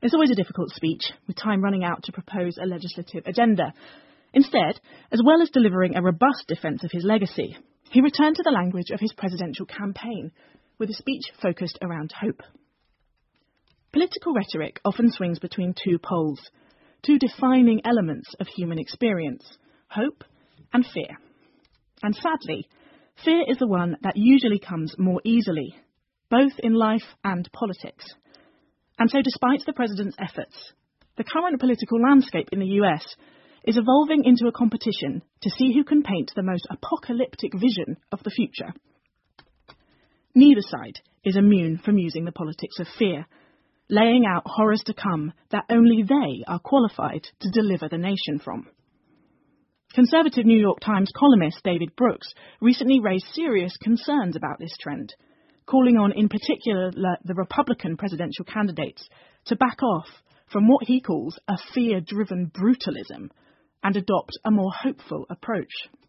It's always a difficult speech, with time running out to propose a legislative agenda. Instead, as well as delivering a robust defence of his legacy, he returned to the language of his presidential campaign, with a speech focused around hope. Political rhetoric often swings between two poles, two defining elements of human experience, hope and fear. And sadly, fear is the one that usually comes more easily, both in life and politics. And so despite the president's efforts, the current political landscape in the US is evolving into a competition to see who can paint the most apocalyptic vision of the future. Neither side is immune from using the politics of fear, laying out horrors to come that only they are qualified to deliver the nation from. Conservative New York Times columnist David Brooks recently raised serious concerns about this trend, calling on in particular the Republican presidential candidates to back off from what he calls a fear-driven brutalism and adopt a more hopeful approach.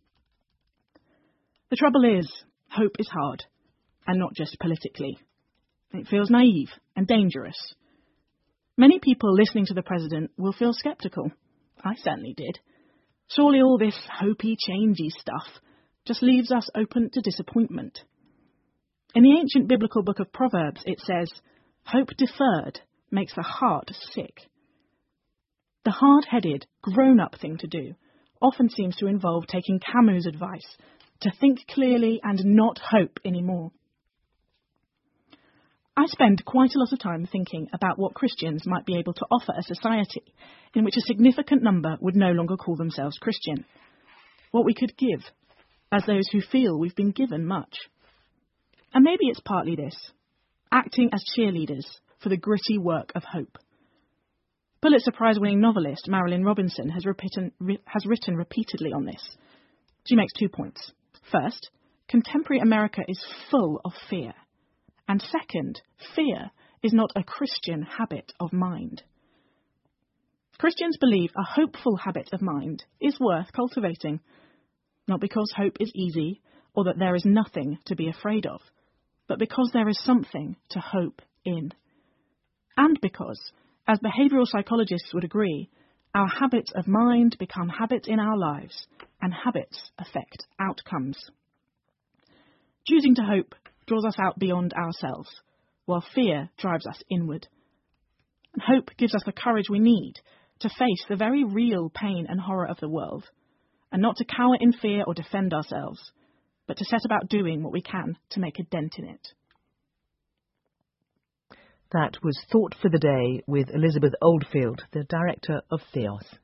The trouble is, hope is hard, and not just politically. It feels naive and dangerous. Many people listening to the president will feel sceptical. I certainly did. Surely all this hopey, changey stuff just leaves us open to disappointment. In the ancient biblical book of Proverbs, it says, "Hope deferred makes the heart sick." The hard-headed, grown-up thing to do often seems to involve taking Camus' advice to think clearly and not hope anymore. I spend quite a lot of time thinking about what Christians might be able to offer a society in which a significant number would no longer call themselves Christian. What we could give, as those who feel we've been given much. And maybe it's partly this, acting as cheerleaders for the gritty work of hope. Pulitzer Prize-winning novelist Marilynne Robinson has written repeatedly on this. She makes 2 points. First, contemporary America is full of fear. And second, fear is not a Christian habit of mind. Christians believe a hopeful habit of mind is worth cultivating, not because hope is easy or that there is nothing to be afraid of, but because there is something to hope in. And because, as behavioural psychologists would agree, our habits of mind become habits in our lives, and habits affect outcomes. Choosing to hope draws us out beyond ourselves, while fear drives us inward. And hope gives us the courage we need to face the very real pain and horror of the world, and not to cower in fear or defend ourselves, but to set about doing what we can to make a dent in it. That was Thought for the Day with Elizabeth Oldfield, the director of Theos.